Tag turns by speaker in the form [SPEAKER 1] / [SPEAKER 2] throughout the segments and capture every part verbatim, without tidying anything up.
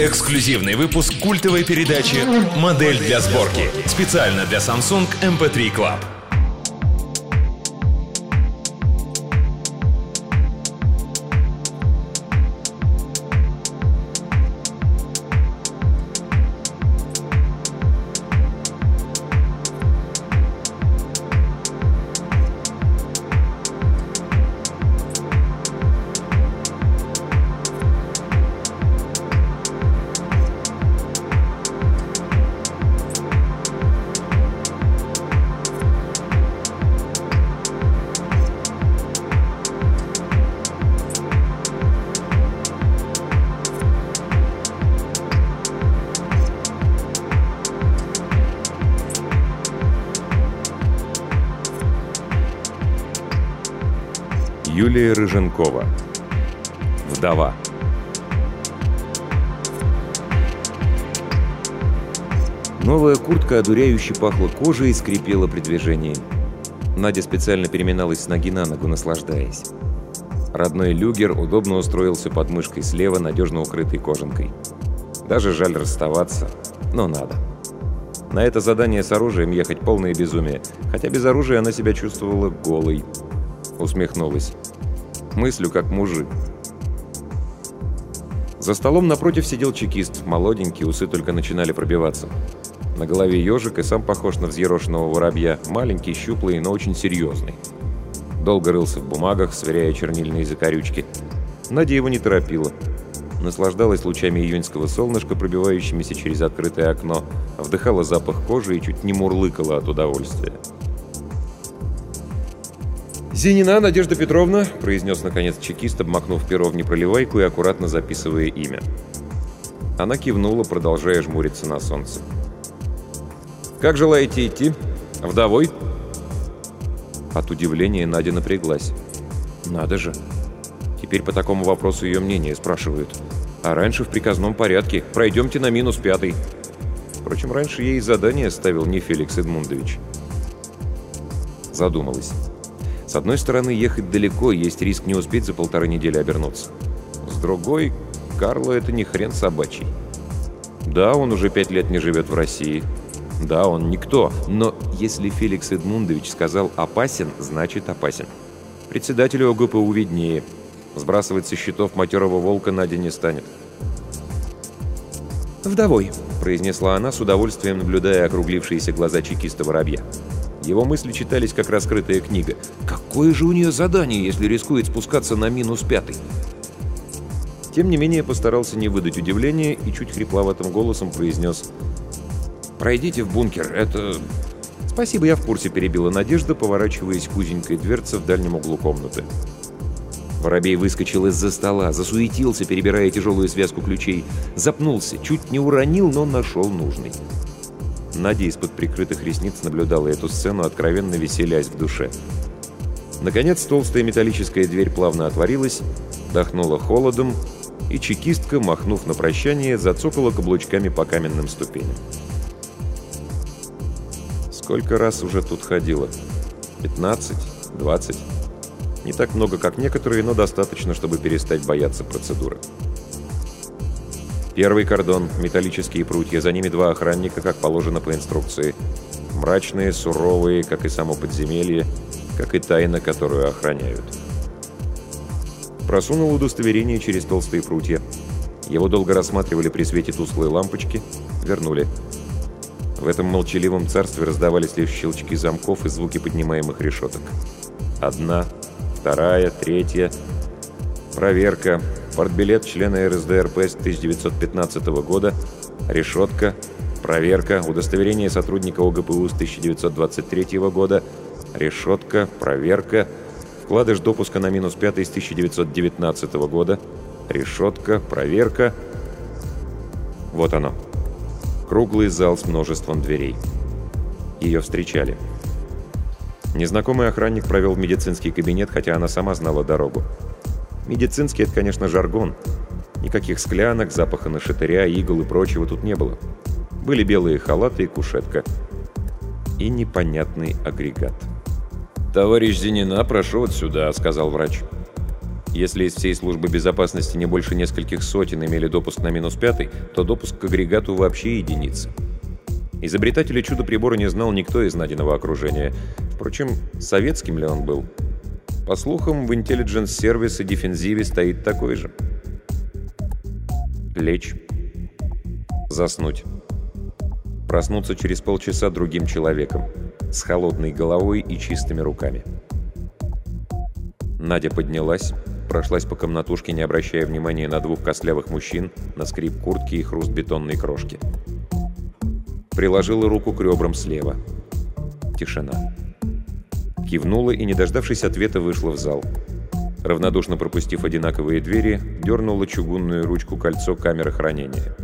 [SPEAKER 1] Эксклюзивный выпуск культовой передачи «Модель для сборки». Специально для Samsung эм пэ три Club.
[SPEAKER 2] Юлия Рыженкова. Вдова. Новая куртка одуряюще пахла кожей и скрипела при движении. Надя специально переминалась с ноги на ногу, наслаждаясь. Родной люгер удобно устроился под мышкой слева, надежно укрытой кожанкой. Даже жаль расставаться, но надо. На это задание с оружием ехать полное безумие, хотя без оружия она себя чувствовала голой. Усмехнулась. Мыслю как мужик. За столом напротив сидел чекист, молоденький, усы только начинали пробиваться. На голове ежик и сам похож на взъерошенного воробья, маленький, щуплый, но очень серьезный. Долго рылся в бумагах, сверяя чернильные закорючки. Надя его не торопила. Наслаждалась лучами июньского солнышка, пробивающимися через открытое окно, вдыхала запах кожи и чуть не мурлыкала от удовольствия. «Зинина Надежда Петровна», — произнес наконец чекист, обмакнув перо в непроливайку и аккуратно записывая имя. Она кивнула, продолжая жмуриться на солнце. «Как желаете идти? Вдовой?» От удивления Надя напряглась. «Надо же! Теперь по такому вопросу ее мнение спрашивают. А раньше в приказном порядке. Пройдемте на минус пятый». Впрочем, раньше ей задание ставил не Феликс Эдмундович. Задумалась. С одной стороны, ехать далеко, есть риск не успеть за полторы недели обернуться. С другой, Карло — это не хрен собачий. Да, он уже пять лет не живет в России. Да, он никто. Но если Феликс Эдмундович сказал «опасен», значит опасен. Председателю о гэ пэ у виднее. Сбрасывать со счетов матерого волка Надя не станет. «Вдовой», — произнесла она, с удовольствием наблюдая округлившиеся глаза чекиста-воробья. Его мысли читались, как раскрытая книга. Какое же у нее задание, если рискует спускаться на минус пятый? Тем не менее, постарался не выдать удивления и чуть хрипловатым голосом произнес: «Пройдите в бункер, это...» «Спасибо, я в курсе», — перебила Надежда, поворачиваясь к узенькой дверце в дальнем углу комнаты. Воробей выскочил из-за стола, засуетился, перебирая тяжелую связку ключей. Запнулся, чуть не уронил, но нашел нужный. Надя из-под прикрытых ресниц наблюдала эту сцену, откровенно веселясь в душе. Наконец, толстая металлическая дверь плавно отворилась, дохнула холодом, и чекистка, махнув на прощание, зацокала каблучками по каменным ступеням. Сколько раз уже тут ходила? пятнадцать? двадцать? Не так много, как некоторые, но достаточно, чтобы перестать бояться процедуры. Первый кордон, металлические прутья, за ними два охранника, как положено по инструкции. Мрачные, суровые, как и само подземелье, как и тайна, которую охраняют. Просунул удостоверение через толстые прутья. Его долго рассматривали при свете тусклой лампочки, вернули. В этом молчаливом царстве раздавались лишь щелчки замков и звуки поднимаемых решеток. Одна, вторая, третья. Проверка. Портбилет члена эр эс дэ эр пэ с тысяча девятьсот пятнадцатого года, решетка, проверка, удостоверение сотрудника о гэ пэ у с тысяча девятьсот двадцать третьего года, решетка, проверка, вкладыш допуска на минус пятый с тысяча девятьсот девятнадцатого года, решетка, проверка. Вот оно. Круглый зал с множеством дверей. Ее встречали. Незнакомый охранник провел в медицинский кабинет, хотя она сама знала дорогу. Медицинский — это, конечно, жаргон. Никаких склянок, запаха нашатыря, игл и прочего тут не было. Были белые халаты и кушетка. И непонятный агрегат. «Товарищ Зинина, прошу вот сюда», — сказал врач. Если из всей службы безопасности не больше нескольких сотен имели допуск на минус пятый, то допуск к агрегату вообще единица. Изобретателя чудо-прибора не знал никто из Надиного окружения. Впрочем, советским ли он был? По слухам, в Intelligence Service и Defensive стоит такой же. Лечь. Заснуть. Проснуться через полчаса другим человеком, с холодной головой и чистыми руками. Надя поднялась, прошлась по комнатушке, не обращая внимания на двух костлявых мужчин, на скрип куртки и хруст бетонной крошки. Приложила руку к ребрам слева. Тишина. Кивнула и, не дождавшись ответа, вышла в зал. Равнодушно пропустив одинаковые двери, дернула чугунную ручку кольцо камеры хранения.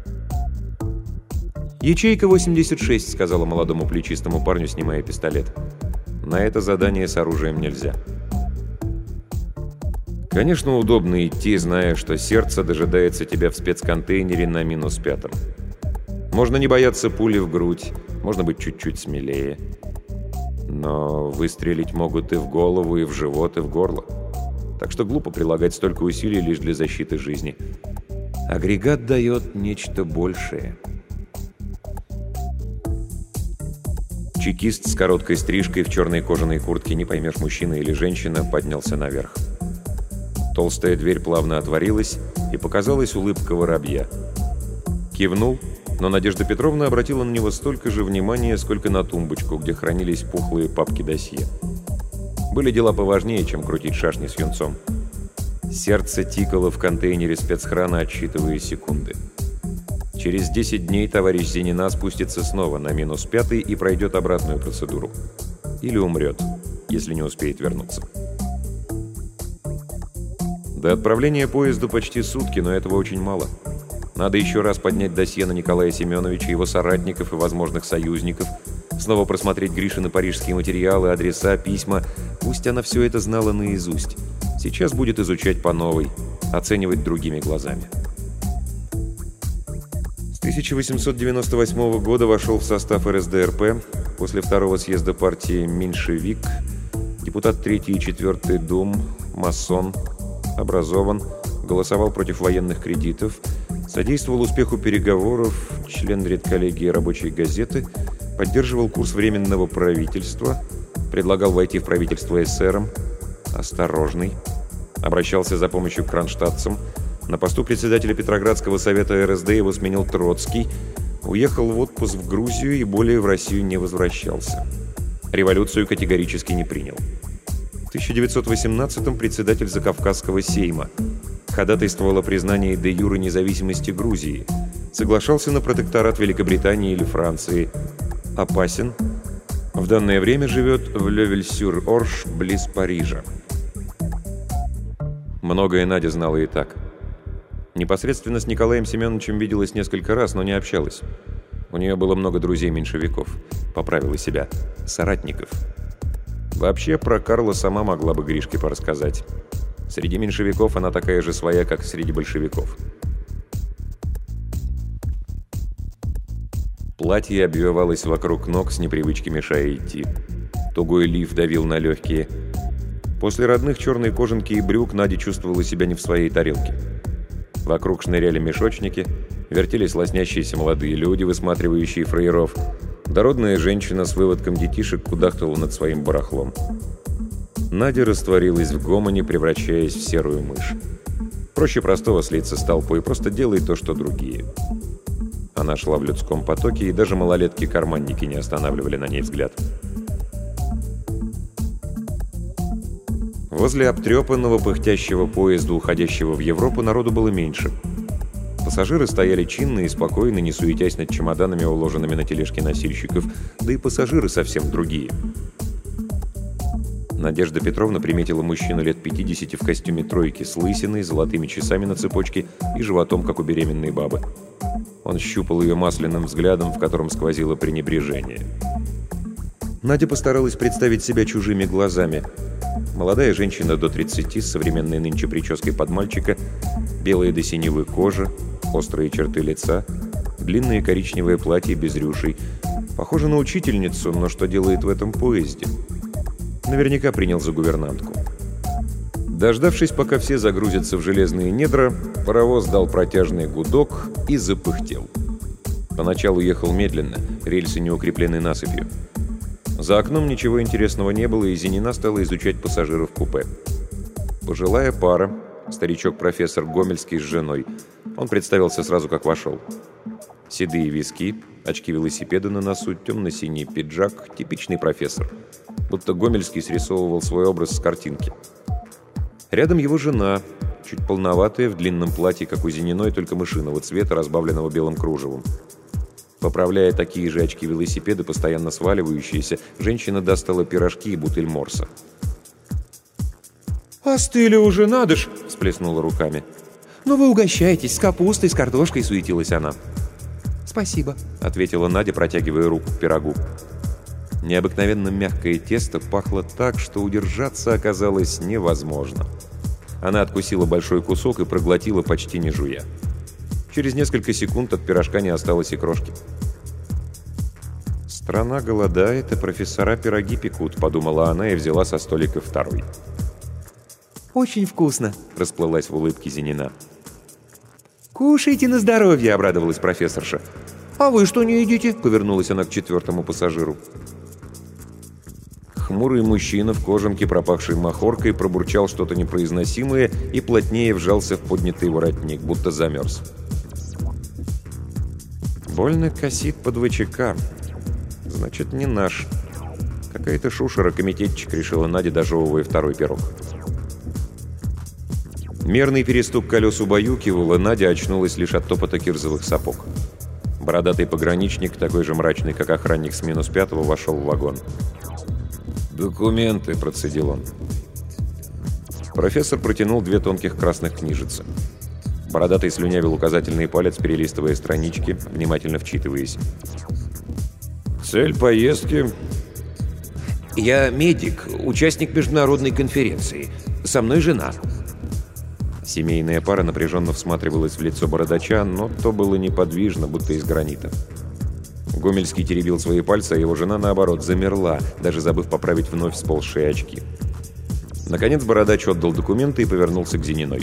[SPEAKER 2] «Ячейка восемьдесят шесть», — сказала молодому плечистому парню, снимая пистолет. «На это задание с оружием нельзя». Конечно, удобно идти, зная, что сердце дожидается тебя в спецконтейнере на минус пятом. Можно не бояться пули в грудь, можно быть чуть-чуть смелее. Но выстрелить могут и в голову, и в живот, и в горло. Так что глупо прилагать столько усилий лишь для защиты жизни. Агрегат дает нечто большее. Чекист с короткой стрижкой в черной кожаной куртке, не поймешь, мужчина или женщина, поднялся наверх. Толстая дверь плавно отворилась, и показалась улыбка воробья. Кивнул, но Надежда Петровна обратила на него столько же внимания, сколько на тумбочку, где хранились пухлые папки досье. Были дела поважнее, чем крутить шашни с юнцом. Сердце тикало в контейнере спецхрана, отсчитывая секунды. Через десять дней товарищ Зенина спустится снова на минус пятый и пройдет обратную процедуру. Или умрет, если не успеет вернуться. До отправления поезду почти сутки, но этого очень мало. Надо еще раз поднять досье на Николая Семеновича, его соратников и возможных союзников, снова просмотреть Гришины парижские материалы, адреса, письма. Пусть она все это знала наизусть. Сейчас будет изучать по новой, оценивать другими глазами. С тысяча восемьсот девяносто восьмого года вошел в состав эр эс дэ эр пэ, после второго съезда партии меньшевик, депутат третьей и четвертой дум, масон, образован, голосовал против военных кредитов, содействовал успеху переговоров, член редколлегии рабочей газеты, поддерживал курс Временного правительства, предлагал войти в правительство эсерам, осторожный, обращался за помощью к кронштадтцам, на посту председателя Петроградского совета эр эс дэ его сменил Троцкий, уехал в отпуск в Грузию и более в Россию не возвращался. Революцию категорически не принял. В тысяча девятьсот восемнадцатом председатель Закавказского сейма. Ходатайствовал о признании де-юре независимости Грузии. Соглашался на протекторат Великобритании или Франции. Опасен. В данное время живет в Лёвель-сюр-Орш, близ Парижа. Многое Надя знала и так. Непосредственно с Николаем Семеновичем виделась несколько раз, но не общалась. У нее было много друзей-меньшевиков. Поправила себя. Соратников. Вообще, про Карла сама могла бы Гришке порассказать. Среди меньшевиков она такая же своя, как и среди большевиков. Платье обвивалось вокруг ног, с непривычки мешая идти. Тугой лиф давил на легкие. После родных черной кожанки и брюк Надя чувствовала себя не в своей тарелке. Вокруг шныряли мешочники, вертелись лоснящиеся молодые люди, высматривающие фраеров. Дородная женщина с выводком детишек кудахтала над своим барахлом. Надя растворилась в гомоне, превращаясь в серую мышь. Проще простого слиться с толпой, просто делай то, что другие. Она шла в людском потоке, и даже малолетки-карманники не останавливали на ней взгляд. Возле обтрепанного пыхтящего поезда, уходящего в Европу, народу было меньше. Пассажиры стояли чинно и спокойно, не суетясь над чемоданами, уложенными на тележки носильщиков, да и пассажиры совсем другие. Надежда Петровна приметила мужчину лет пятидесяти в костюме тройки с лысиной, золотыми часами на цепочке и животом, как у беременной бабы. Он щупал ее масляным взглядом, в котором сквозило пренебрежение. Надя постаралась представить себя чужими глазами. Молодая женщина до тридцати с современной нынче прической под мальчика, белая до синевы кожа, острые черты лица, длинное коричневое платье без рюшей. Похоже на учительницу, но что делает в этом поезде? Наверняка принял за гувернантку. Дождавшись, пока все загрузятся в железные недра, паровоз дал протяжный гудок и запыхтел. Поначалу ехал медленно, рельсы не укреплены насыпью. За окном ничего интересного не было, и Зинина стала изучать пассажиров купе. Пожилая пара, старичок-профессор Гомельский с женой. Он представился сразу, как вошел. Седые виски, очки велосипеда на носу, темно-синий пиджак, типичный профессор. Будто Гомельский срисовывал свой образ с картинки. Рядом его жена, чуть полноватая, в длинном платье, как у Зининой, только мышиного цвета, разбавленного белым кружевом. Поправляя такие же очки велосипеда, постоянно сваливающиеся, женщина достала пирожки и бутыль морса.
[SPEAKER 3] «Остыли уже, надо ж!» —
[SPEAKER 2] всплеснула руками.
[SPEAKER 3] «Ну вы угощайтесь, с капустой, с картошкой!» — суетилась она.
[SPEAKER 4] «Спасибо»,
[SPEAKER 2] — ответила Надя, протягивая руку к пирогу. Необыкновенно мягкое тесто пахло так, что удержаться оказалось невозможно. Она откусила большой кусок и проглотила, почти не жуя. Через несколько секунд от пирожка не осталось и крошки. «Страна голодает, а профессора пироги пекут», — подумала она и взяла со столика второй.
[SPEAKER 3] «Очень вкусно», —
[SPEAKER 2] расплылась в улыбке Зинина.
[SPEAKER 3] «Кушайте на здоровье», — обрадовалась профессорша.
[SPEAKER 4] «А вы что не едите?»
[SPEAKER 2] — повернулась она к четвертому пассажиру. Хмурый мужчина в кожанке, пропахшей махоркой, пробурчал что-то непроизносимое и плотнее вжался в поднятый воротник, будто замерз. «Больно косит под ВЧК. Значит, не наш. Какая-то шушера, комитетчик», — решила Надя, дожевывая второй пирог. Мерный перестук колес убаюкивал, и Надя очнулась лишь от топота кирзовых сапог. Бородатый пограничник, такой же мрачный, как охранник с минус пятого, вошел в вагон. «Документы», — процедил он. Профессор протянул две тонких красных книжицы. Бородатый слюнявил указательный палец, перелистывая странички, внимательно вчитываясь. «Цель поездки?»
[SPEAKER 3] «Я медик, участник международной конференции. Со мной жена».
[SPEAKER 2] Семейная пара напряженно всматривалась в лицо бородача, но то было неподвижно, будто из гранита. Гомельский теребил свои пальцы, а его жена, наоборот, замерла, даже забыв поправить вновь сползшие очки. Наконец бородач отдал документы и повернулся к Зининой.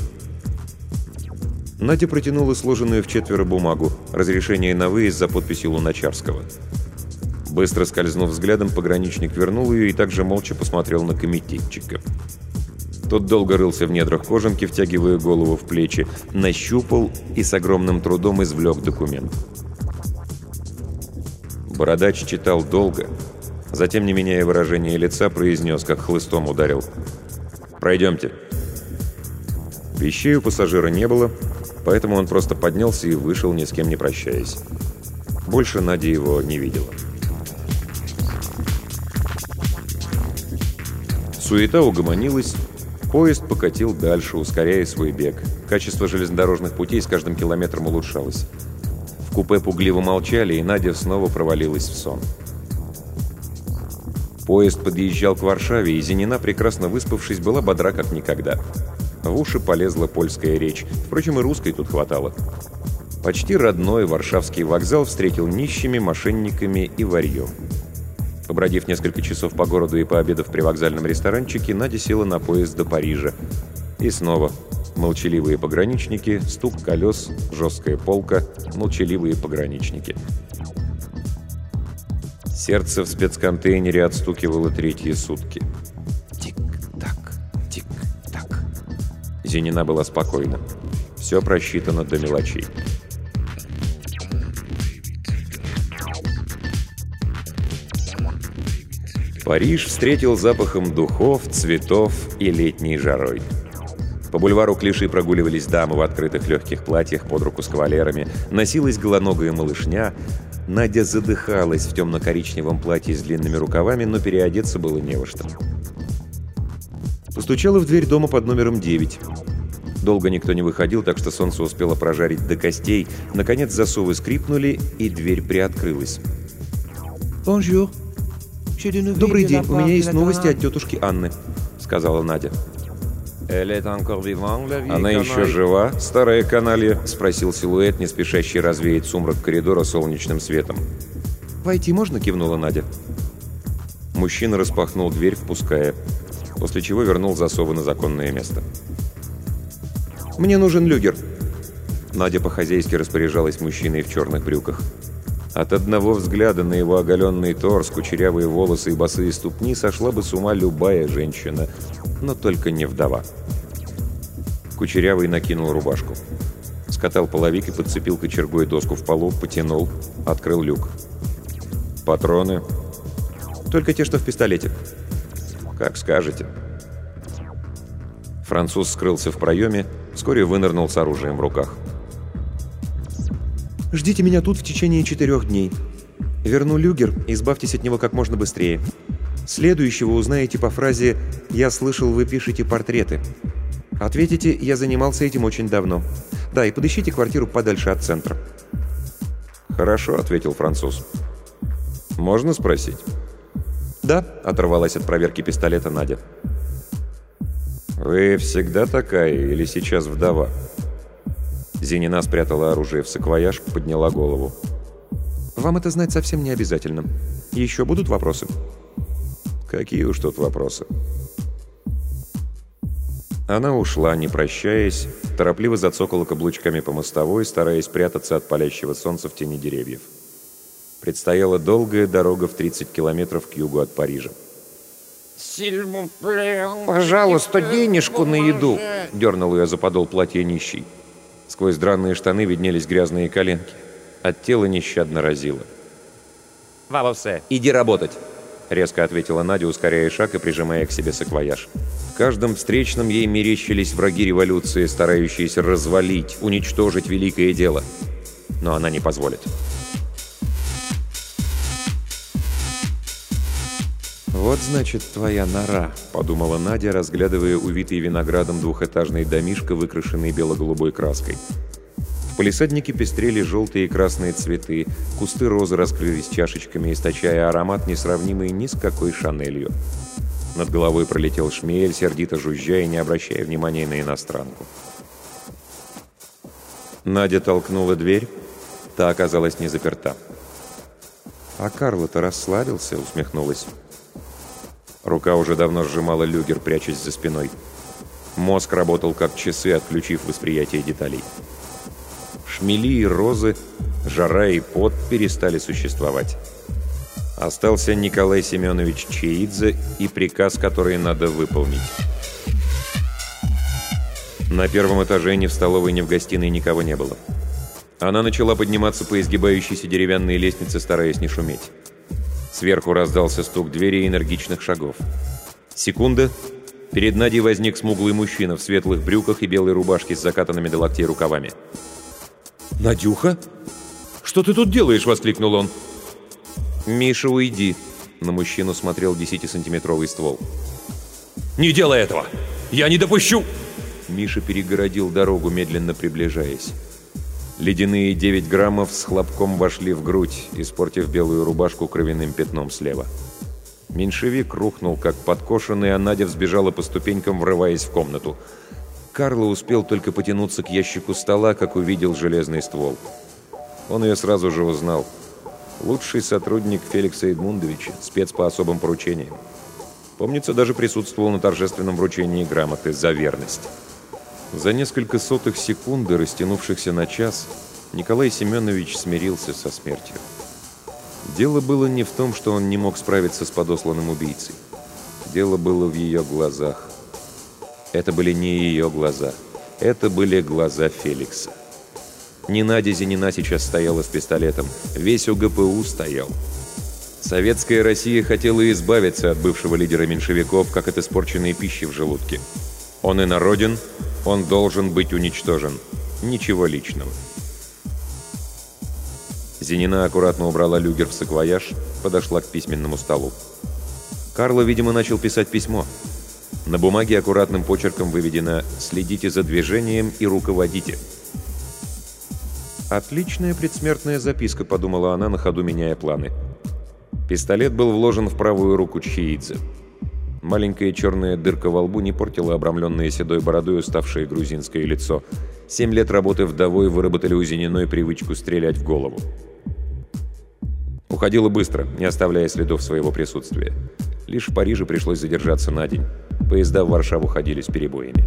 [SPEAKER 2] Надя протянула сложенную в четверо бумагу, разрешение на выезд за подписью Луначарского. Быстро скользнув взглядом, пограничник вернул ее и также молча посмотрел на комитетчика. Тот долго рылся в недрах кожанки, втягивая голову в плечи, нащупал и с огромным трудом извлек документ. Бородач читал долго, затем, не меняя выражения лица, произнес, как хлыстом ударил. «Пройдемте». Вещей у пассажира не было, поэтому он просто поднялся и вышел, ни с кем не прощаясь. Больше Надя его не видела. Суета угомонилась, поезд покатил дальше, ускоряя свой бег. Качество железнодорожных путей с каждым километром улучшалось. В купе пугливо молчали, и Надя снова провалилась в сон. Поезд подъезжал к Варшаве, и Зинина, прекрасно выспавшись, была бодра как никогда. В уши полезла польская речь, впрочем, и русской тут хватало. Почти родной Варшавский вокзал встретил нищими, мошенниками и варьем. Побродив несколько часов по городу и пообедав при вокзальном ресторанчике, Надя села на поезд до Парижа. И снова молчаливые пограничники, стук колес, жесткая полка, молчаливые пограничники. Сердце в спецконтейнере отстукивало третьи сутки. Тик-так, тик-так. Зинина была спокойна. Все просчитано до мелочей. Париж встретил запахом духов, цветов и летней жарой. По бульвару Клиши прогуливались дамы в открытых легких платьях под руку с кавалерами, носилась голоногая малышня. Надя задыхалась в темно-коричневом платье с длинными рукавами, но переодеться было не во что. Постучала в дверь дома под номером девять. Долго никто не выходил, так что солнце успело прожарить до костей. Наконец засовы скрипнули, и дверь приоткрылась.
[SPEAKER 4] «Бонжур».
[SPEAKER 3] «Добрый день, у меня есть новости от тетушки Анны», — сказала Надя.
[SPEAKER 2] «Она еще жива, старая каналья?» — спросил силуэт, не спешащий развеять сумрак коридора солнечным светом.
[SPEAKER 3] «Войти можно?» — кивнула Надя.
[SPEAKER 2] Мужчина распахнул дверь, впуская. после чего вернул засовы на законное место.
[SPEAKER 3] «Мне нужен люгер».
[SPEAKER 2] Надя по-хозяйски распоряжалась мужчиной в черных брюках. От одного взгляда на его оголенный торс, кучерявые волосы и босые ступни сошла бы с ума любая женщина, но только не вдова. Кучерявый накинул рубашку. Скатал половик и подцепил кочергой доску в полу, потянул, открыл люк. «Патроны?»
[SPEAKER 3] «Только те, что в пистолете».
[SPEAKER 2] «Как скажете». Француз скрылся в проеме, вскоре вынырнул с оружием в руках.
[SPEAKER 3] «Ждите меня тут в течение четырех дней. Верну люгер, избавьтесь от него как можно быстрее. Следующего узнаете по фразе «Я слышал, вы пишете портреты». Ответите «Я занимался этим очень давно». Да, и подыщите квартиру подальше от центра».
[SPEAKER 2] «Хорошо», — ответил француз. «Можно спросить?»
[SPEAKER 3] «Да», — оторвалась от проверки пистолета Надя.
[SPEAKER 2] «Вы всегда такая или сейчас вдова?» Зинина спрятала оружие в саквояж, подняла голову.
[SPEAKER 3] «Вам это знать совсем не обязательно. Еще будут вопросы?»
[SPEAKER 2] «Какие уж тут вопросы?» Она ушла, не прощаясь, торопливо зацокала каблучками по мостовой, стараясь прятаться от палящего солнца в тени деревьев. Предстояла долгая дорога в тридцать километров к югу от Парижа.
[SPEAKER 3] «Пожалуйста, денежку на еду!»
[SPEAKER 2] — дернул ее за подол платья нищий. Сквозь драные штаны виднелись грязные коленки. От тела нещадно разило.
[SPEAKER 3] «Вавовсе!»
[SPEAKER 2] «Иди работать!» — резко ответила Надя, ускоряя шаг и прижимая к себе саквояж. В каждом встречном ей мерещились враги революции, старающиеся развалить, уничтожить великое дело. Но она не позволит. «Вот, значит, твоя нора», — подумала Надя, разглядывая увитый виноградом двухэтажный домишко, выкрашенный бело-голубой краской. В палисаднике пестрели желтые и красные цветы, кусты розы раскрылись чашечками, источая аромат, несравнимый ни с какой шанелью. Над головой пролетел шмель, сердито жужжа и не обращая внимания на иностранку. Надя толкнула дверь, та оказалась не заперта. «А Карло-то расслабился», — усмехнулась. Рука уже давно сжимала люгер, прячась за спиной. Мозг работал как часы, отключив восприятие деталей. Шмели и розы, жара и пот перестали существовать. Остался Николай Семенович Чеидзе и приказ, который надо выполнить. На первом этаже ни в столовой, ни в гостиной никого не было. Она начала подниматься по изгибающейся деревянной лестнице, стараясь не шуметь. Сверху раздался стук двери и энергичных шагов. Секунда. Перед Надей возник смуглый мужчина в светлых брюках и белой рубашке с закатанными до локтей рукавами.
[SPEAKER 3] «Надюха?
[SPEAKER 2] Что ты тут делаешь?» — воскликнул он. «Миша, уйди!» — на мужчину смотрел десятисантиметровый ствол.
[SPEAKER 1] «Не делай этого! Я не допущу!»
[SPEAKER 2] Миша перегородил дорогу, медленно приближаясь. Ледяные девять граммов с хлопком вошли в грудь, испортив белую рубашку кровяным пятном слева. Меньшевик рухнул, как подкошенный, а Надя взбежала по ступенькам, врываясь в комнату. Карло успел только потянуться к ящику стола, как увидел железный ствол. Он ее сразу же узнал. Лучший сотрудник Феликса Эдмундовича, спец по особым поручениям. Помнится, даже присутствовал на торжественном вручении грамоты за верность. За несколько сотых секунды, растянувшихся на час, Николай Семенович смирился со смертью. Дело было не в том, что он не мог справиться с подосланным убийцей. Дело было в ее глазах. Это были не ее глаза. Это были глаза Феликса. Не Надя Зинина сейчас стояла с пистолетом. Весь УГПУ стоял. Советская Россия хотела избавиться от бывшего лидера меньшевиков, как от испорченной пищи в желудке. Он инороден, он должен быть уничтожен. Ничего личного. Зинина аккуратно убрала люгер в саквояж, подошла к письменному столу. Карло, видимо, начал писать письмо. На бумаге аккуратным почерком выведено «Следите за движением и руководите». «Отличная предсмертная записка», — подумала она, на ходу меняя планы. Пистолет был вложен в правую руку Чеидзе. Маленькая черная дырка во лбу не портила обрамленное седой бородой уставшее грузинское лицо. Семь лет работы вдовой выработали у Зининой привычку стрелять в голову. Уходила быстро, не оставляя следов своего присутствия. Лишь в Париже пришлось задержаться на день. Поезда в Варшаву ходили с перебоями.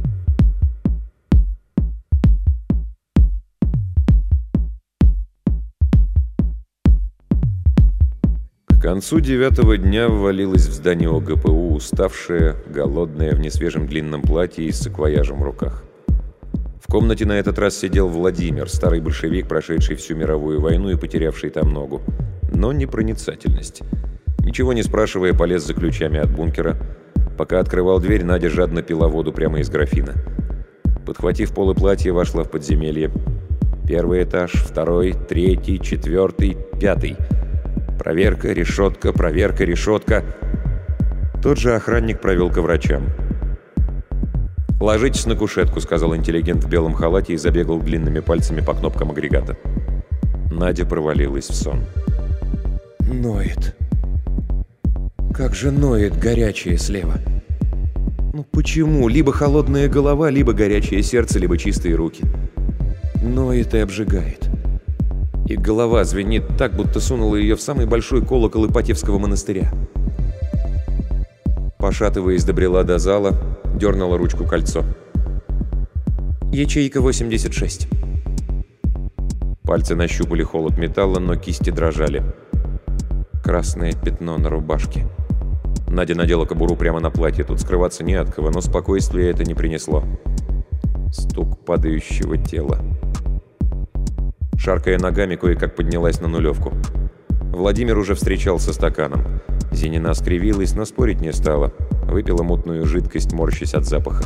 [SPEAKER 2] К концу девятого дня ввалилась в здание О Гэ Пэ У, уставшая, голодная, в несвежем длинном платье и с саквояжем в руках. В комнате на этот раз сидел Владимир, старый большевик, прошедший всю мировую войну и потерявший там ногу. Но не проницательность. Ничего не спрашивая, полез за ключами от бункера. Пока открывал дверь, Надя жадно пила воду прямо из графина. Подхватив полы платья, вошла в подземелье. Первый этаж, второй, третий, четвертый, пятый. Проверка, решетка, проверка, решетка. Тот же охранник провел ко врачам. «Ложитесь на кушетку», — сказал интеллигент в белом халате и забегал длинными пальцами по кнопкам агрегата. Надя провалилась в сон.
[SPEAKER 3] Ноет. Как же ноет горячее слева. Ну почему? Либо холодная голова, либо горячее сердце, либо чистые руки. Ноет и обжигает. И голова звенит так, будто сунула ее в самый большой колокол Ипатьевского монастыря. Пошатываясь, добрела до зала, дернула ручку кольцо. Ячейка восемьдесят шесть. Пальцы нащупали холод металла, но кисти дрожали. Красное пятно на рубашке. Надя надела кобуру прямо на платье. Тут скрываться не от кого, но спокойствия это не принесло. Стук падающего тела. Шаркая ногами, кое-как поднялась на нулевку. Владимир уже встречал со стаканом. Зинина скривилась, но спорить не стала. Выпила мутную жидкость, морщась от запаха.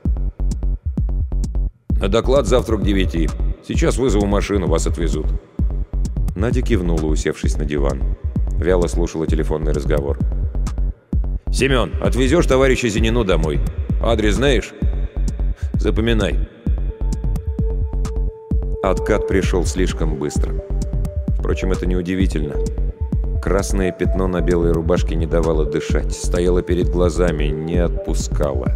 [SPEAKER 3] «На доклад завтра к девяти. Сейчас вызову машину, вас отвезут». Надя кивнула, усевшись на диван. Вяло слушала телефонный разговор. «Семен, отвезешь товарища Зинину домой? Адрес знаешь? Запоминай». Откат пришел слишком быстро. Впрочем, это неудивительно. Красное пятно на белой рубашке не давало дышать, стояло перед глазами, не отпускало.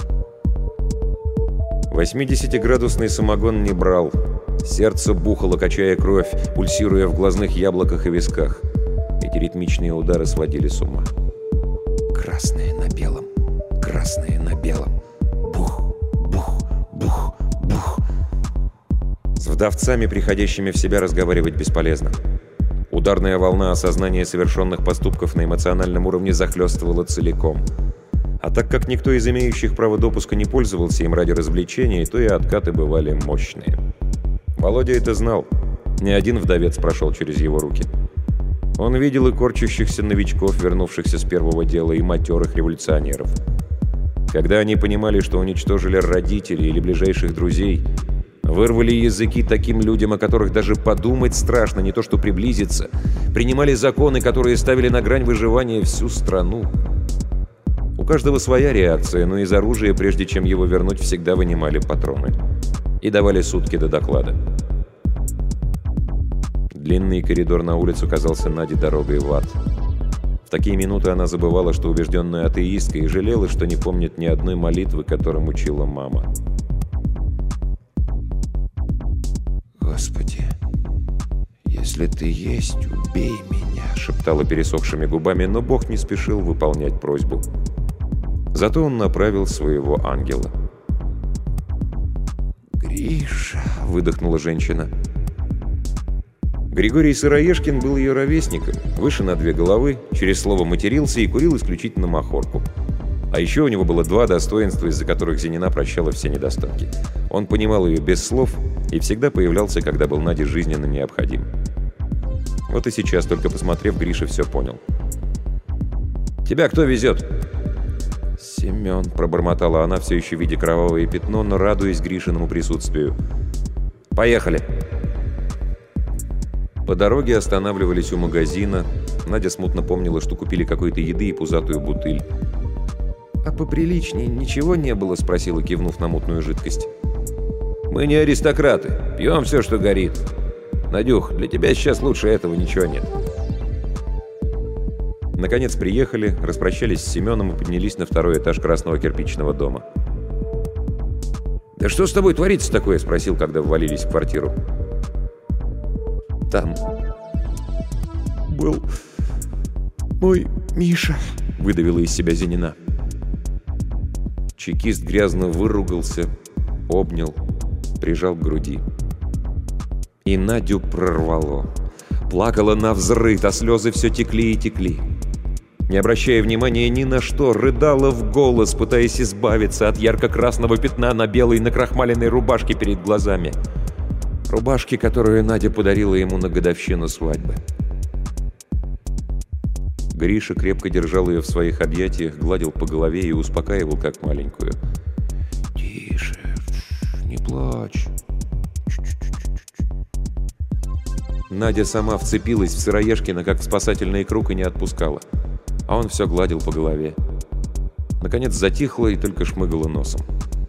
[SPEAKER 3] восьмидесятиградусный самогон не брал. Сердце бухало, качая кровь, пульсируя в глазных яблоках и висках. Эти ритмичные удары сводили с ума. Красное на белом, красное на белом. Бух, бух, бух, бух. С вдовцами, приходящими в себя, разговаривать бесполезно. Ударная волна осознания совершенных поступков на эмоциональном уровне захлестывала целиком. А так как никто из имеющих право допуска не пользовался им ради развлечения, то и откаты бывали мощные. Володя это знал. Ни один вдовец прошел через его руки. Он видел и корчащихся новичков, вернувшихся с первого дела, и матерых революционеров. Когда они понимали, что уничтожили родителей или ближайших друзей, вырвали языки таким людям, о которых даже подумать страшно, не то что приблизиться, принимали законы, которые ставили на грань выживания всю страну. У каждого своя реакция, но из оружия, прежде чем его вернуть, всегда вынимали патроны. И давали сутки до доклада. Длинный коридор на улицу казался Наде дорогой в ад. В такие минуты она забывала, что убежденная атеистка, и жалела, что не помнит ни одной молитвы, которым учила мама. «Господи, если ты есть, убей меня», — шептала пересохшими губами, но Бог не спешил выполнять просьбу. Зато он направил своего ангела. «Гриша», — выдохнула женщина. Григорий Сыроежкин был ее ровесником, выше на две головы, через слово матерился и курил исключительно махорку. А еще у него было два достоинства, из-за которых Зинина прощала все недостатки. Он понимал ее без слов и всегда появлялся, когда был Наде жизненно необходим. Вот и сейчас, только посмотрев, Гриша все понял. «Тебя кто везет?» «Семен», — пробормотала она, все еще видя кровавое пятно, но радуясь Гришиному присутствию. «Поехали!» По дороге останавливались у магазина. Надя смутно помнила, что купили какой-то еды и пузатую бутыль. «А поприличнее ничего не было?» — спросила, кивнув на мутную жидкость. «Мы не аристократы. Пьем все, что горит. Надюх, для тебя сейчас лучше этого ничего нет». Наконец приехали, распрощались с Семеном и поднялись на второй этаж красного кирпичного дома. «Да что с тобой творится такое?» — спросил, когда ввалились в квартиру. «Там был мой Миша», — выдавила из себя Зинина.
[SPEAKER 2] Чекист грязно выругался, обнял, прижал к груди. И Надю прорвало. Плакала навзрыд, а слезы все текли и текли. Не обращая внимания ни на что, рыдала в голос, пытаясь избавиться от ярко-красного пятна на белой накрахмаленной рубашке перед глазами. Рубашке, которую Надя подарила ему на годовщину свадьбы. Гриша крепко держал ее в своих объятиях, гладил по голове и успокаивал, как маленькую.
[SPEAKER 3] «Тише, не плачь».
[SPEAKER 2] Надя сама вцепилась в Сыроежкина, как в спасательный круг, и не отпускала. А он все гладил по голове. Наконец затихла и только шмыгала носом.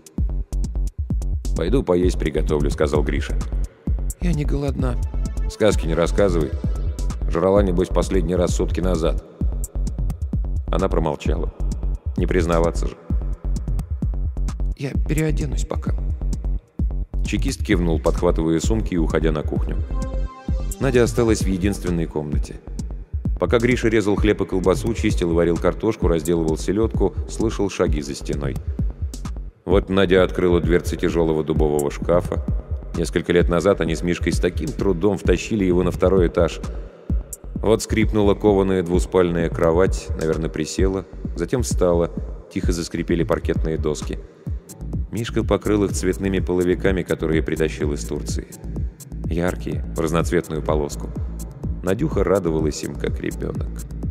[SPEAKER 2] «Пойду поесть приготовлю», — сказал Гриша.
[SPEAKER 3] «Я не голодна».
[SPEAKER 2] «Сказки не рассказывай. Жрала, небось, последний раз сутки назад». Она промолчала. Не признаваться же.
[SPEAKER 3] «Я переоденусь пока».
[SPEAKER 2] Чекист кивнул, подхватывая сумки и уходя на кухню. Надя осталась в единственной комнате. Пока Гриша резал хлеб и колбасу, чистил и варил картошку, разделывал селедку, слышал шаги за стеной. Вот Надя открыла дверцы тяжелого дубового шкафа. Несколько лет назад они с Мишкой с таким трудом втащили его на второй этаж. Вот скрипнула кованая двуспальная кровать, наверное, присела, затем встала, тихо заскрипели паркетные доски. Мишка покрыл их цветными половиками, которые притащил из Турции. Яркие, в разноцветную полоску. Надюха радовалась им, как ребенок.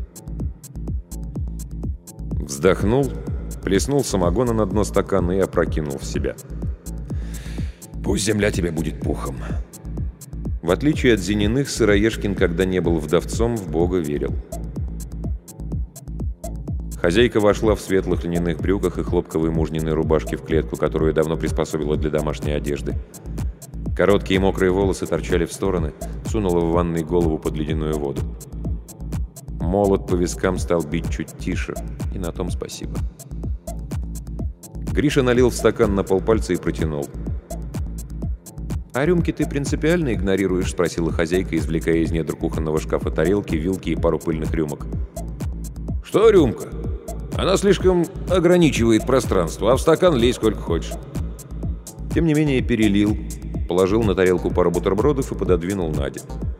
[SPEAKER 2] Вздохнул, плеснул самогона на дно стакана и опрокинул в себя. «Пусть земля тебе будет пухом». В отличие от Зениных, Сыроежкин, когда не был вдовцом, в Бога верил. Хозяйка вошла в светлых льняных брюках и хлопковой мужниной рубашке в клетку, которую давно приспособила для домашней одежды. Короткие мокрые волосы торчали в стороны, сунула в ванной голову под ледяную воду. Молот по вискам стал бить чуть тише, и на том спасибо. Гриша налил в стакан на полпальца и протянул. «А рюмки ты принципиально игнорируешь?» — спросила хозяйка, извлекая из недр кухонного шкафа тарелки, вилки и пару пыльных рюмок. «Что рюмка? Она слишком ограничивает пространство, а в стакан лей сколько хочешь». Тем не менее перелил, положил на тарелку пару бутербродов и пододвинул Наде.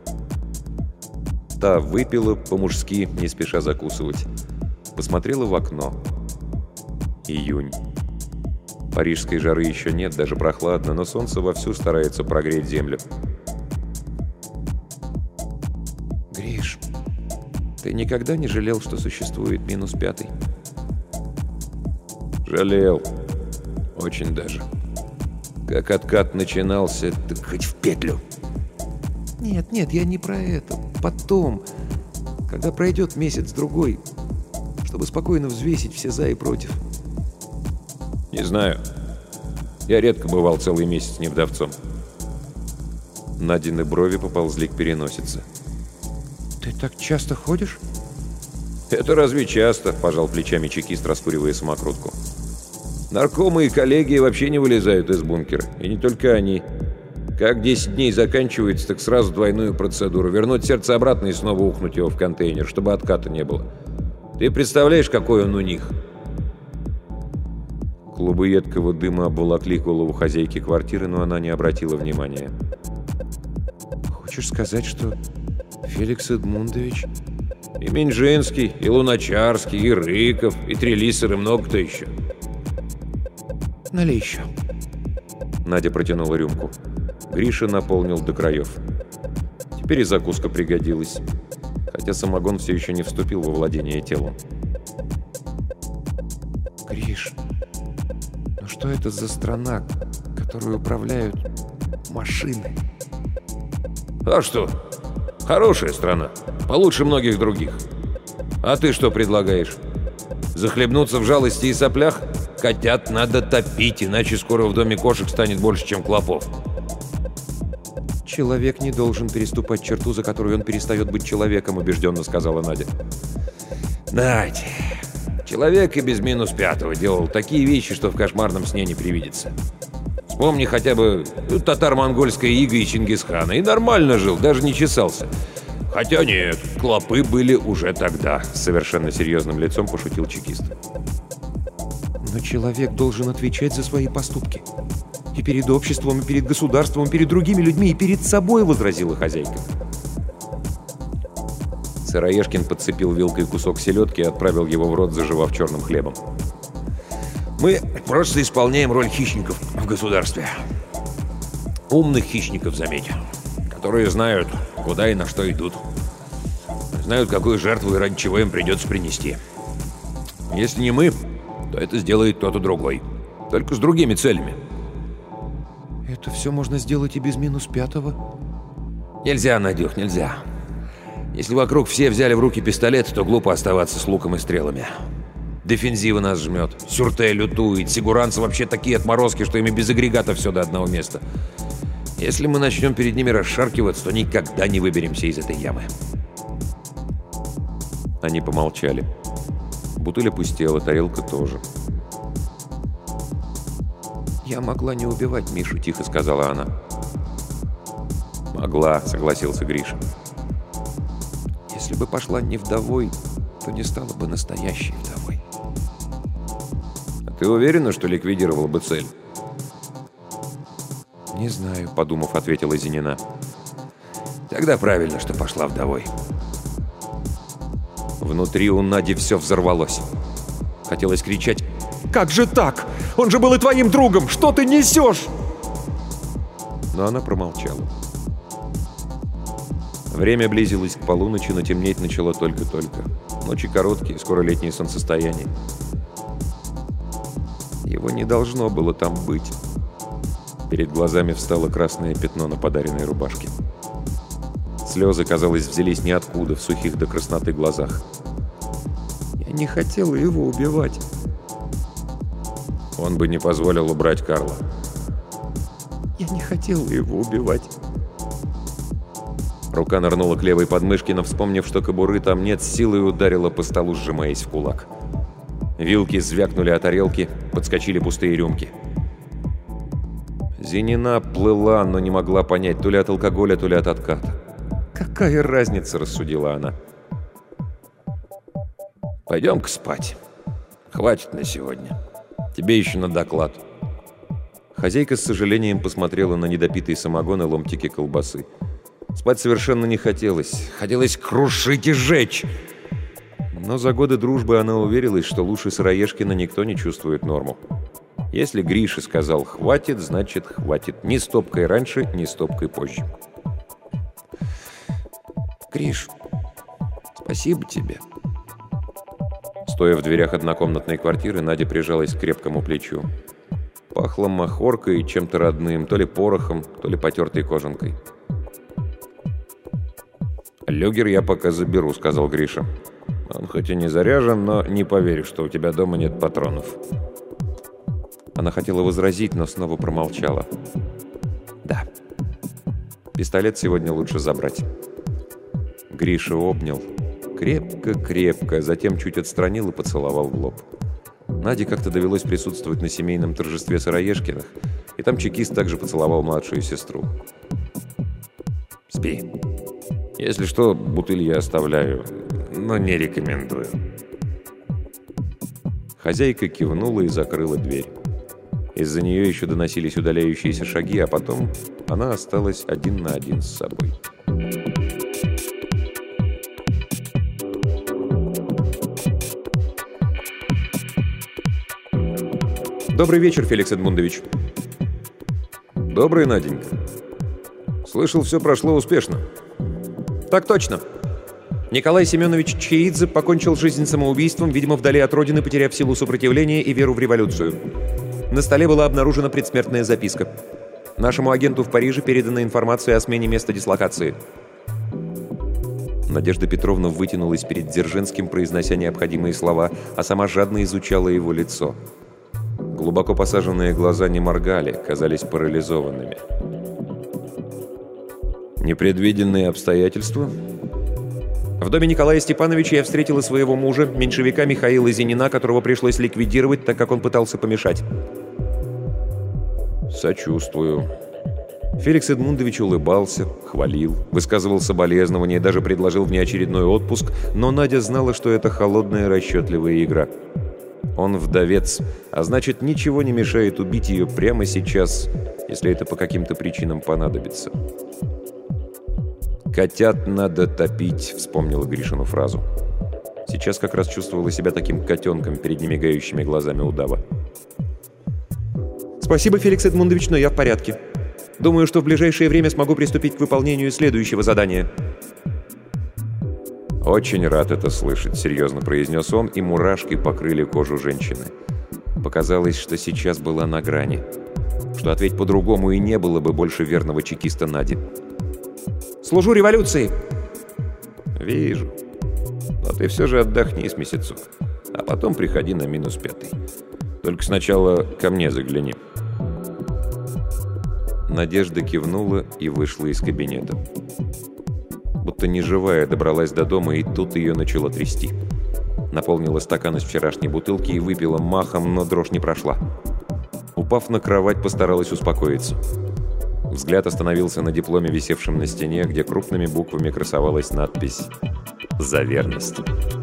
[SPEAKER 2] Та выпила по-мужски, не спеша закусывать. Посмотрела в окно. Июнь. Парижской жары еще нет, даже прохладно, но солнце вовсю старается прогреть землю.
[SPEAKER 3] «Гриш, ты никогда не жалел, что существует минус пятый?»
[SPEAKER 2] «Жалел. Очень даже. Как откат начинался, так хоть в петлю».
[SPEAKER 3] «Нет, нет, я не про это. Потом, когда пройдет месяц-другой, чтобы спокойно взвесить все за и против».
[SPEAKER 2] «Не знаю. Я редко бывал целый месяц не вдовцом». Надины брови поползли к переносице.
[SPEAKER 3] «Ты так часто ходишь?»
[SPEAKER 2] «Это разве часто?» – пожал плечами чекист, раскуривая самокрутку. «Наркомы и коллеги вообще не вылезают из бункера. И не только они. Как десять дней заканчивается, так сразу двойную процедуру. Вернуть сердце обратно и снова ухнуть его в контейнер, чтобы отката не было. Ты представляешь, какой он у них?» Клубы едкого дыма обволокли голову хозяйки квартиры, но она не обратила внимания.
[SPEAKER 3] «Хочешь сказать, что Феликс Эдмундович...»
[SPEAKER 2] «И Минжинский, и Луначарский, и Рыков, и Трелиссер, и много кто еще».
[SPEAKER 3] «Налей еще».
[SPEAKER 2] Надя протянула рюмку. Гриша наполнил до краев. Теперь и закуска пригодилась, хотя самогон все еще не вступил во владение телом.
[SPEAKER 3] «Гриш, ну что это за страна, которую управляют машины?»
[SPEAKER 2] «А что? Хорошая страна. Получше многих других. А ты что предлагаешь? Захлебнуться в жалости и соплях? Котят надо топить, иначе скоро в доме кошек станет больше, чем клопов».
[SPEAKER 3] «Человек не должен переступать черту, за которую он перестает быть человеком», — убежденно сказала Надя.
[SPEAKER 2] «Надь, человек и без минус пятого делал такие вещи, что в кошмарном сне не привидится. Вспомни хотя бы татаро-монгольское иго и Чингисхана. И нормально жил, даже не чесался. Хотя нет, клопы были уже тогда», — с совершенно серьезным лицом пошутил чекист.
[SPEAKER 3] Но человек должен отвечать за свои поступки. И перед обществом, и перед государством, и перед другими людьми, и перед собой, возразила хозяйка. Сыроежкин подцепил вилкой кусок селедки и отправил его в рот, заживав черным хлебом.
[SPEAKER 5] Мы просто исполняем роль хищников в государстве. Умных хищников, заметь, которые знают, куда и на что идут. Знают, какую жертву и ради чего им придется принести. Если не мы, то это сделает кто-то другой. Только с другими целями.
[SPEAKER 3] Это все можно сделать и без минус пятого?
[SPEAKER 5] Нельзя, Надюх, нельзя. Если вокруг все взяли в руки пистолет, то глупо оставаться с луком и стрелами. Дефензива нас жмет, Сюрте лютует, сигуранцы вообще такие отморозки, что ими без агрегата все до одного места. Если мы начнем перед ними расшаркиваться, то никогда не выберемся из этой ямы.
[SPEAKER 2] Они помолчали. Бутыль опустела, тарелка тоже.
[SPEAKER 3] «Я могла не убивать Мишу», — тихо сказала она.
[SPEAKER 2] «Могла», — согласился Гриша.
[SPEAKER 3] «Если бы пошла не вдовой, то не стала бы настоящей вдовой».
[SPEAKER 2] «А ты уверена, что ликвидировала бы цель?»
[SPEAKER 3] «Не знаю», — подумав, ответила Зинина.
[SPEAKER 5] «Тогда правильно, что пошла вдовой».
[SPEAKER 3] Внутри у Нади все взорвалось. Хотелось кричать: «Как же так? Он же был и твоим другом! Что ты несешь?»
[SPEAKER 2] Но она промолчала. Время близилось к полуночи, но темнеть начало только-только. Ночи короткие, скоро летнее солнцестояние. Его не должно было там быть. Перед глазами встало красное пятно на подаренной рубашке. Слезы, казалось, взялись ниоткуда в сухих до красноты глазах.
[SPEAKER 3] «Я не хотела его убивать».
[SPEAKER 2] Он бы не позволил убрать Карла.
[SPEAKER 3] «Я не хотела его убивать».
[SPEAKER 2] Рука нырнула к левой подмышке, но, вспомнив, что кобуры там нет, с силой ударила по столу, сжимаясь в кулак. Вилки звякнули о тарелки, подскочили пустые рюмки. Зинина плыла, но не могла понять, то ли от алкоголя, то ли от отката. «Какая разница?» — рассудила она.
[SPEAKER 5] «Пойдем-ка спать. Хватит на сегодня. Тебе еще на доклад».
[SPEAKER 2] Хозяйка с сожалением посмотрела на недопитый самогон и ломтики колбасы. Спать совершенно не хотелось.
[SPEAKER 5] Хотелось крушить и сжечь.
[SPEAKER 2] Но за годы дружбы она уверилась, что лучше Сыроежкина никто не чувствует норму. Если Гриша сказал «хватит», значит «хватит». Ни стопкой раньше, ни стопкой позже.
[SPEAKER 3] «Гриш, спасибо тебе».
[SPEAKER 2] Стоя в дверях однокомнатной квартиры, Надя прижалась к крепкому плечу. Пахло махоркой и чем-то родным, то ли порохом, то ли потертой кожанкой. «Люгер я пока заберу», — сказал Гриша. «Он хоть и не заряжен, но не поверю, что у тебя дома нет патронов». Она хотела возразить, но снова промолчала. «Да, пистолет сегодня лучше забрать». Гриша обнял. Крепко-крепко, затем чуть отстранил и поцеловал в лоб. Наде как-то довелось присутствовать на семейном торжестве Сыроежкиных, и там чекист также поцеловал младшую сестру.
[SPEAKER 5] «Спи. Если что, бутыль я оставляю, но не рекомендую».
[SPEAKER 2] Хозяйка кивнула и закрыла дверь. Из-за нее еще доносились удаляющиеся шаги, а потом она осталась один на один с собой. «Добрый вечер, Феликс Эдмундович».
[SPEAKER 5] «Добрый, Наденька. Слышал, все прошло успешно».
[SPEAKER 3] «Так точно. Николай Семенович Чеидзе покончил жизнь самоубийством, видимо, вдали от родины, потеряв силу сопротивления и веру в революцию. На столе была обнаружена предсмертная записка. Нашему агенту в Париже передана информация о смене места дислокации».
[SPEAKER 2] Надежда Петровна вытянулась перед Дзержинским, произнося необходимые слова, а сама жадно изучала его лицо. Глубоко посаженные глаза не моргали, казались парализованными. «Непредвиденные обстоятельства?»
[SPEAKER 3] В доме Николая Степановича я встретила своего мужа, меньшевика Михаила Зинина, которого пришлось ликвидировать, так как он пытался помешать.
[SPEAKER 2] «Сочувствую». Феликс Эдмундович улыбался, хвалил, высказывал соболезнования, даже предложил внеочередной отпуск, но Надя знала, что это холодная расчетливая игра. Он вдовец, а значит, ничего не мешает убить ее прямо сейчас, если это по каким-то причинам понадобится. «Котят надо топить», — вспомнила Гришину фразу. Сейчас как раз чувствовала себя таким котенком перед немигающими глазами удава.
[SPEAKER 3] «Спасибо, Феликс Эдмундович, но я в порядке. Думаю, что в ближайшее время смогу приступить к выполнению следующего задания».
[SPEAKER 2] «Очень рад это слышать», — серьезно произнес он, и мурашки покрыли кожу женщины. Показалось, что сейчас была на грани. Что ответь по-другому и не было бы больше верного чекиста Нади.
[SPEAKER 3] «Служу революции!»
[SPEAKER 2] «Вижу. Но ты все же отдохни с месяцок, а потом приходи на минус пятый. Только сначала ко мне загляни». Надежда кивнула и вышла из кабинета. Будто неживая добралась до дома, и тут ее начало трясти. Наполнила стакан из вчерашней бутылки и выпила махом, но дрожь не прошла. Упав на кровать, постаралась успокоиться. Взгляд остановился на дипломе, висевшем на стене, где крупными буквами красовалась надпись «За верность».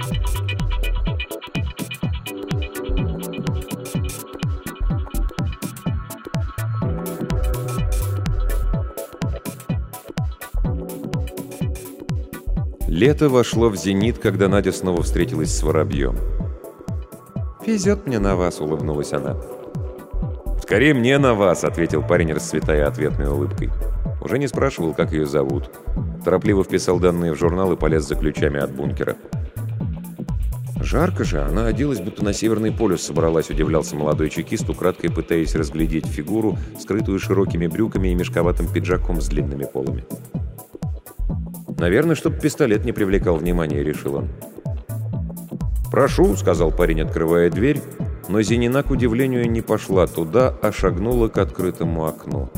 [SPEAKER 2] Лето вошло в зенит, когда Надя снова встретилась с Воробьем. «Везет мне на вас», — улыбнулась она. «Скорее мне на вас», — ответил парень, расцветая ответной улыбкой. Уже не спрашивал, как ее зовут. Торопливо вписал данные в журнал и полез за ключами от бункера. «Жарко же, она оделась, будто на Северный полюс собралась», — удивлялся молодой чекист, украдкой пытаясь разглядеть фигуру, скрытую широкими брюками и мешковатым пиджаком с длинными полами. «Наверное, чтобы пистолет не привлекал внимания», — решил он. «Прошу», — сказал парень, открывая дверь, но Зенина, к удивлению, не пошла туда, а шагнула к открытому окну.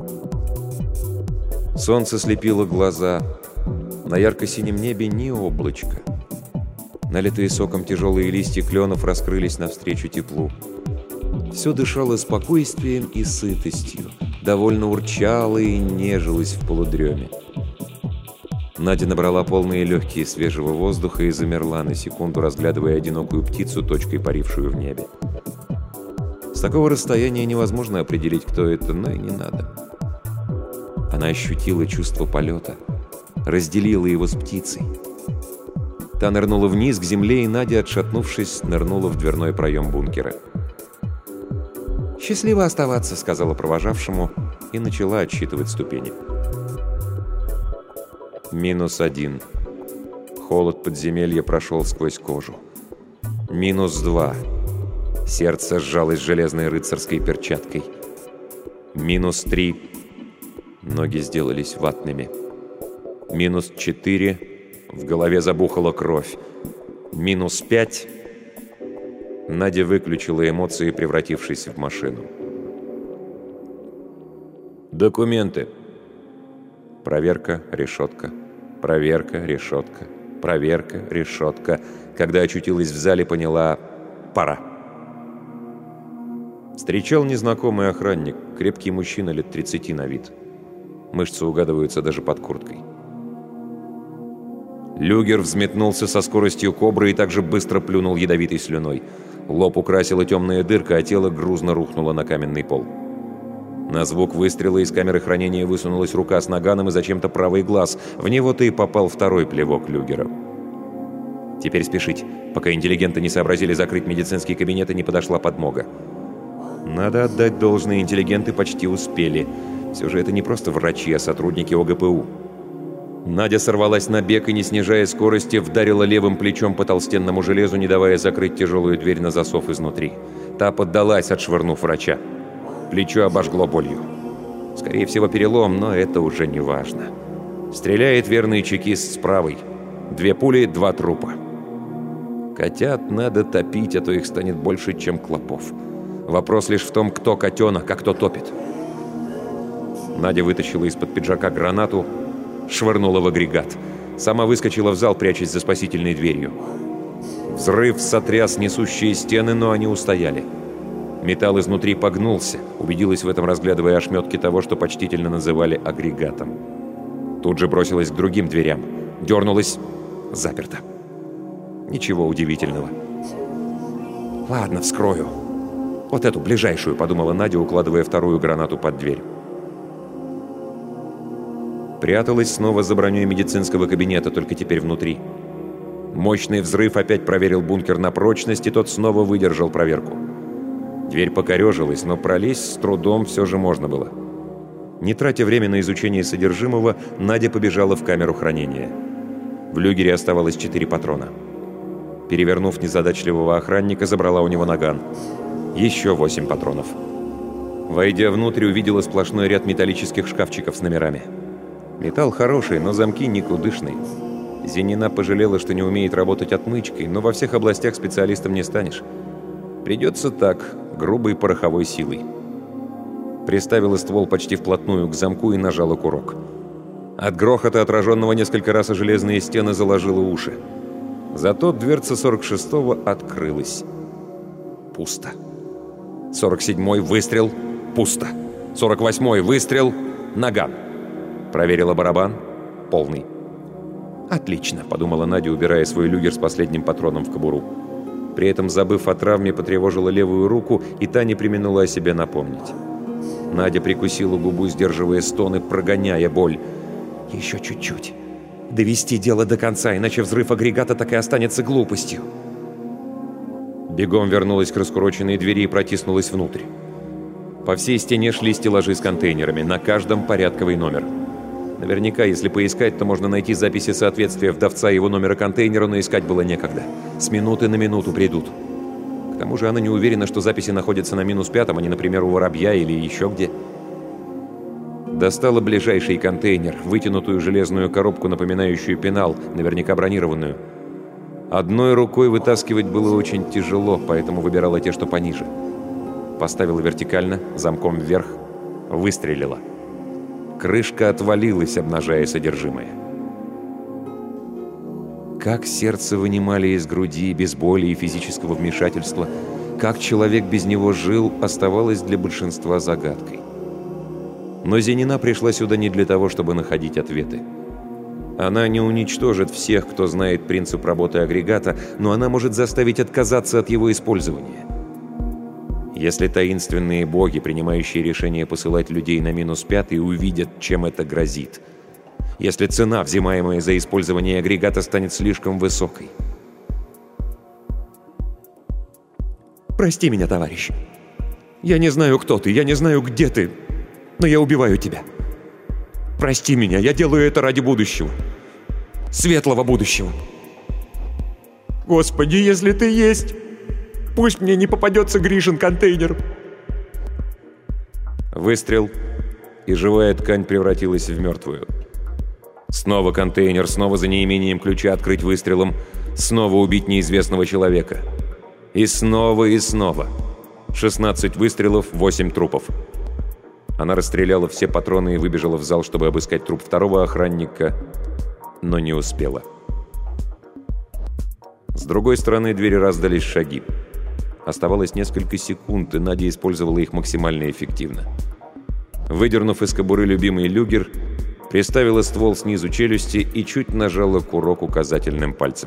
[SPEAKER 2] Солнце слепило глаза. На ярко-синем небе ни облачка. Налитые соком тяжелые листья кленов раскрылись навстречу теплу. Все дышало спокойствием и сытостью, довольно урчало и нежилось в полудреме. Надя набрала полные легкие свежего воздуха и замерла на секунду, разглядывая одинокую птицу, точкой парившую в небе. С такого расстояния невозможно определить, кто это, но и не надо. Она ощутила чувство полета, разделила его с птицей. Та нырнула вниз к земле, и Надя, отшатнувшись, нырнула в дверной проем бункера.
[SPEAKER 3] «Счастливо оставаться», — сказала
[SPEAKER 2] провожавшему, и начала отсчитывать ступени. Минус один. Холод подземелья прошел сквозь кожу. Минус два. Сердце сжалось железной рыцарской перчаткой. Минус три. Ноги сделались ватными. Минус четыре. В голове забухала кровь. Минус пять. Надя выключила эмоции, превратившись в машину. Документы. Проверка, решетка. Проверка, решетка. Проверка, решетка. Когда очутилась в зале, поняла — пора. Встречал незнакомый охранник, крепкий мужчина лет тридцати на вид. Мышцы угадываются даже под курткой. Люгер взметнулся со скоростью кобры и также быстро плюнул ядовитой слюной. Лоб украсила темная дырка, а тело грузно рухнуло на каменный пол. На звук выстрела из камеры хранения высунулась рука с наганом и зачем-то правый глаз. В него-то и попал второй плевок Люгера. Теперь спешить, пока интеллигенты не сообразили закрыть медицинский кабинет и не подошла подмога. Надо отдать должное, интеллигенты почти успели. Все же это не просто врачи, а сотрудники О Г П У. Надя сорвалась на бег и, не снижая скорости, вдарила левым плечом по толстенному железу, не давая закрыть тяжелую дверь на засов изнутри. Та поддалась, отшвырнув врача. Плечо обожгло болью. Скорее всего, перелом, но это уже не важно. Стреляет верный чекист с правой. Две пули, два трупа. Котят надо топить, а то их станет больше, чем клопов. Вопрос лишь в том, кто котенок, а кто топит. Надя вытащила из-под пиджака гранату, швырнула в агрегат. Сама выскочила в зал, прячась за спасительной дверью. Взрыв сотряс несущие стены, но они устояли. Металл изнутри погнулся, убедилась в этом, разглядывая ошметки того, что почтительно называли агрегатом. Тут же бросилась к другим дверям. Дернулась. Заперто. Ничего удивительного.
[SPEAKER 3] Ладно, вскрою. Вот эту, ближайшую, подумала Надя, укладывая вторую гранату под дверь. Пряталась снова за броней медицинского кабинета, только теперь внутри. Мощный взрыв опять проверил бункер на прочность, и тот снова выдержал проверку. Дверь покорежилась, но пролезть с трудом все же можно было. Не тратя время на изучение содержимого, Надя побежала в камеру хранения. В люгере оставалось четыре патрона. Перевернув незадачливого охранника, забрала у него наган. Еще восемь патронов. Войдя внутрь, увидела сплошной ряд металлических шкафчиков с номерами. Металл хороший, но замки никудышные. Зенина пожалела, что не умеет работать отмычкой, но во всех областях специалистом не станешь. Придется так, грубой пороховой силой. Приставила ствол почти вплотную к замку и нажала курок. От грохота, отраженного несколько раз о железные стены, заложила уши. Зато дверца сорок шестого открылась. Пусто. сорок седьмой выстрел. Пусто. сорок восьмой выстрел. Наган. Проверила барабан. Полный. «Отлично», — подумала Надя, убирая свой люгер с последним патроном в кобуру. При этом, забыв о травме, потревожила левую руку, и та не преминула о себе напомнить. Надя прикусила губу, сдерживая стоны, прогоняя боль. «Еще чуть-чуть. Довести дело до конца, иначе взрыв агрегата так и останется глупостью». Бегом вернулась к раскуроченной двери и протиснулась внутрь. По всей стене шли стеллажи с контейнерами, на каждом порядковый номер. Наверняка, если поискать, то можно найти записи соответствия вдовца и его номера контейнера, но искать было некогда. С минуты на минуту придут. К тому же она не уверена, что записи находятся на минус пятом, а не, например, у Воробья или еще где. Достала ближайший контейнер, вытянутую железную коробку, напоминающую пенал, наверняка бронированную. Одной рукой вытаскивать было очень тяжело, поэтому выбирала те, что пониже. Поставила вертикально, замком вверх, выстрелила. Крышка отвалилась, обнажая содержимое. Как сердце вынимали из груди без боли и физического вмешательства, как человек без него жил, оставалось для большинства загадкой. Но Зенина пришла сюда не для того, чтобы находить ответы. Она не уничтожит всех, кто знает принцип работы агрегата, но она может заставить отказаться от его использования. Если таинственные боги, принимающие решение посылать людей на минус пятый, увидят, чем это грозит. Если цена, взимаемая за использование агрегата, станет слишком высокой. «Прости меня, товарищ. Я не знаю, кто ты, я не знаю, где ты, но я убиваю тебя. Прости меня, я делаю это ради будущего. Светлого будущего. Господи, если ты есть, пусть мне не попадется Гришин контейнер». Выстрел, и живая ткань превратилась в мертвую. Снова контейнер, снова за неимением ключа открыть выстрелом, снова убить неизвестного человека. И снова, и снова. шестнадцать выстрелов, восемь трупов. Она расстреляла все патроны и выбежала в зал, чтобы обыскать труп второго охранника, но не успела. С другой стороны двери раздались шаги. Оставалось несколько секунд, и Надя использовала их максимально эффективно. Выдернув из кобуры любимый люгер, приставила ствол снизу челюсти и чуть нажала курок указательным пальцем.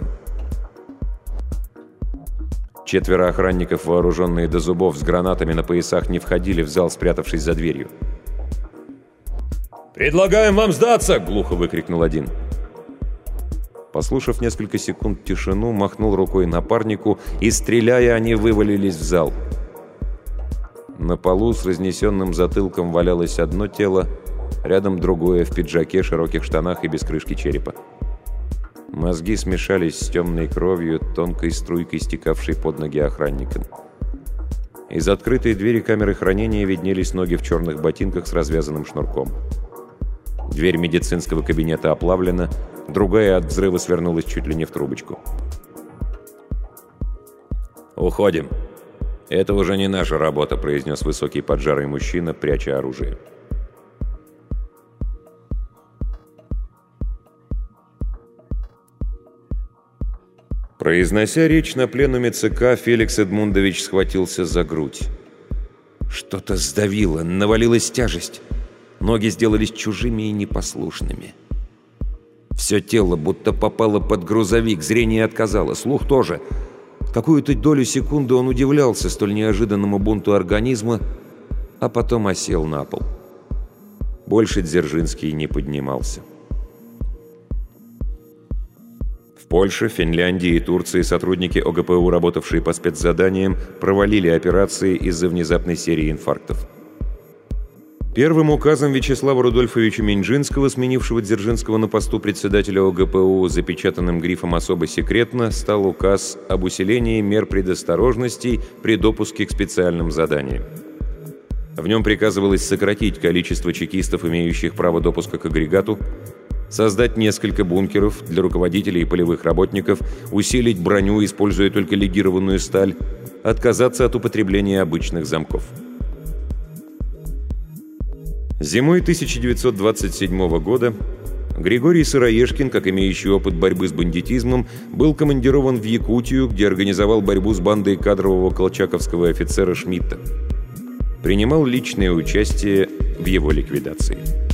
[SPEAKER 3] Четверо охранников, вооруженные до зубов с гранатами на поясах, не входили в зал, спрятавшись за дверью.
[SPEAKER 5] «Предлагаем вам сдаться!» — глухо выкрикнул один.
[SPEAKER 3] Послушав несколько секунд тишину, махнул рукой напарнику, и, стреляя, они вывалились в зал. На полу с разнесенным затылком валялось одно тело, рядом другое в пиджаке, широких штанах и без крышки черепа. Мозги смешались с темной кровью, тонкой струйкой, стекавшей под ноги охранникам. Из открытой двери камеры хранения виднелись ноги в черных ботинках с развязанным шнурком. Дверь медицинского кабинета оплавлена, другая от взрыва свернулась чуть ли не в трубочку.
[SPEAKER 5] «Уходим. Это уже не наша работа», — произнес высокий поджарый мужчина, пряча оружие.
[SPEAKER 3] Произнося речь на пленуме ЦК, Феликс Эдмундович схватился за грудь. Что-то сдавило, навалилась тяжесть. Ноги сделались чужими и непослушными. Все тело будто попало под грузовик, зрение отказало, слух тоже.
[SPEAKER 2] Какую-то долю секунды он удивлялся столь неожиданному бунту организма, а потом осел на пол. Больше Дзержинский не поднимался. В Польше, Финляндии и Турции сотрудники ОГПУ, работавшие по спецзаданиям, провалили операции из-за внезапной серии инфарктов. Первым указом Вячеслава Рудольфовича Минжинского, сменившего Дзержинского на посту председателя ОГПУ, запечатанным грифом «Особо секретно», стал указ об усилении мер предосторожности при допуске к специальным заданиям. В нем приказывалось сократить количество чекистов, имеющих право допуска к агрегату, создать несколько бункеров для руководителей и полевых работников, усилить броню, используя только легированную сталь, отказаться от употребления обычных замков. Зимой тысяча девятьсот двадцать седьмого года Григорий Сыроежкин, как имеющий опыт борьбы с бандитизмом, был командирован в Якутию, где организовал борьбу с бандой кадрового колчаковского офицера Шмидта. Принимал личное участие в его ликвидации.